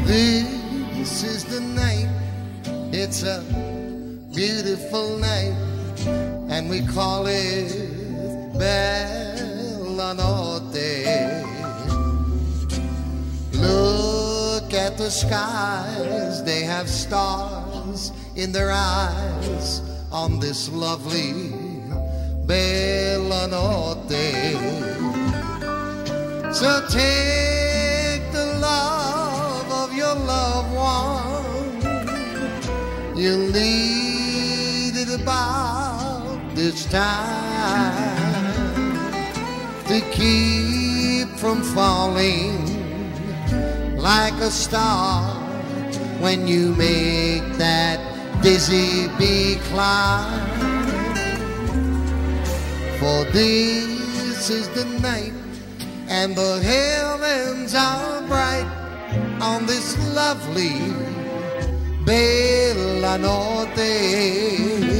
This is the night, it's a beautiful night, and we call it Bella Notte. Look at the skies, they have stars in their eyes on this lovely Bella Notte. So take the love of your loved one, you'll need it about this time to keep from falling like a star when you make that dizzy bee climb. For this is the night, and the heavens are bright on this lovely Bella Notte.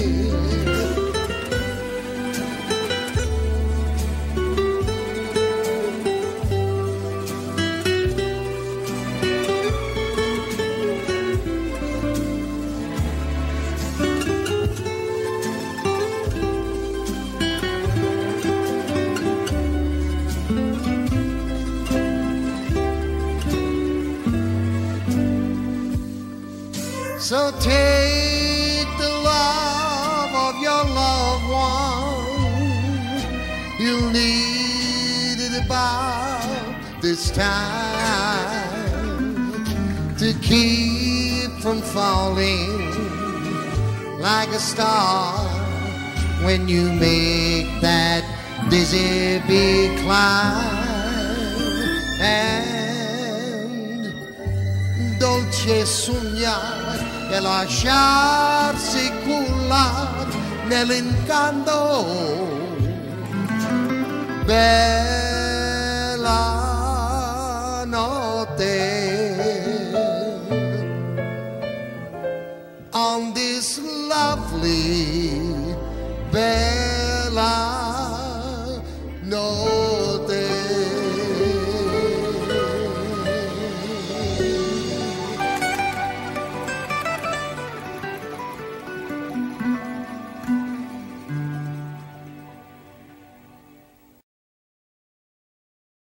So take the love of your loved one, you'll need it about this time to keep from falling like a star when you make that dizzy bee climb. And dolce sognare e lasciarsi cullare nell'incanto. Bella notte, on this lovely bed.